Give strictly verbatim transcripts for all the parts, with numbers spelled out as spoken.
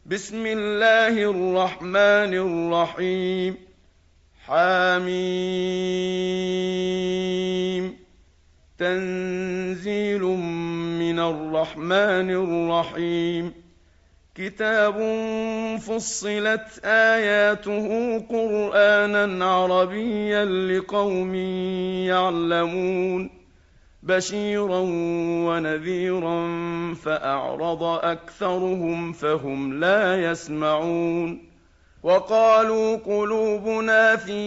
بسم الله الرحمن الرحيم. حميم. تنزيل من الرحمن الرحيم. كتاب فصلت آياته قرآنا عربيا لقوم يعلمون بشيرا ونذيرا فأعرض أكثرهم فهم لا يسمعون. وقالوا قلوبنا في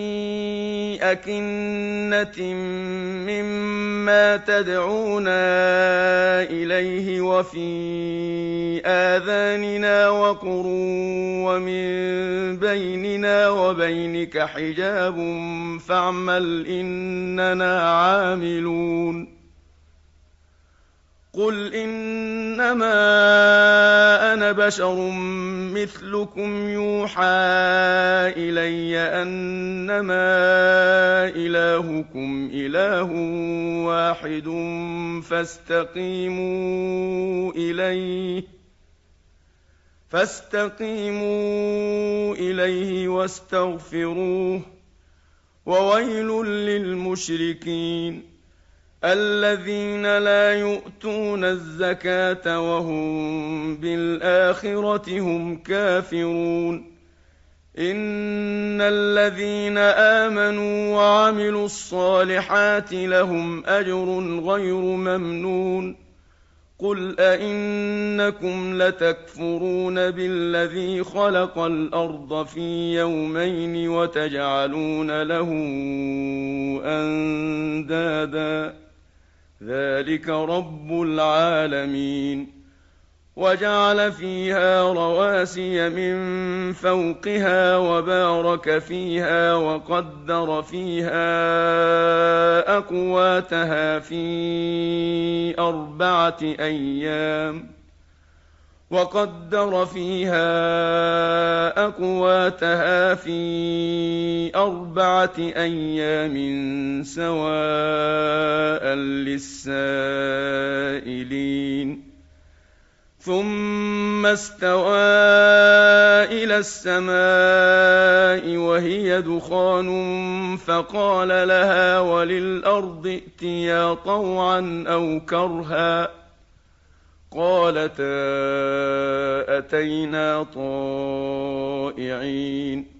أكنة مما تدعونا إليه وفي آذاننا وقر ومن بيننا وبينك حجاب فاعمل إننا عاملون. قل إنما أنا بشر مثلكم يوحى إلي أنما إلهكم إله واحد فاستقيموا إليه فاستقيموا إليه واستغفروه. وويل للمشركين الذين لا يؤتون الزكاة وهم بالآخرة هم كافرون. إن الذين آمنوا وعملوا الصالحات لهم أجر غير ممنون. قل أئنكم لتكفرون بالذي خلق الأرض في يومين وتجعلون له أندادا ذلك رب العالمين. وجعل فيها رواسي من فوقها وبارك فيها وقدر فيها أقواتها في أربعة أيام وقدر فيها أقواتها في أربعة أيام سواء للسائلين. ثم استوى إلى السماء وهي دخان فقال لها وللأرض ائتيا طوعا أو كرها قالتا أتينا طائعين.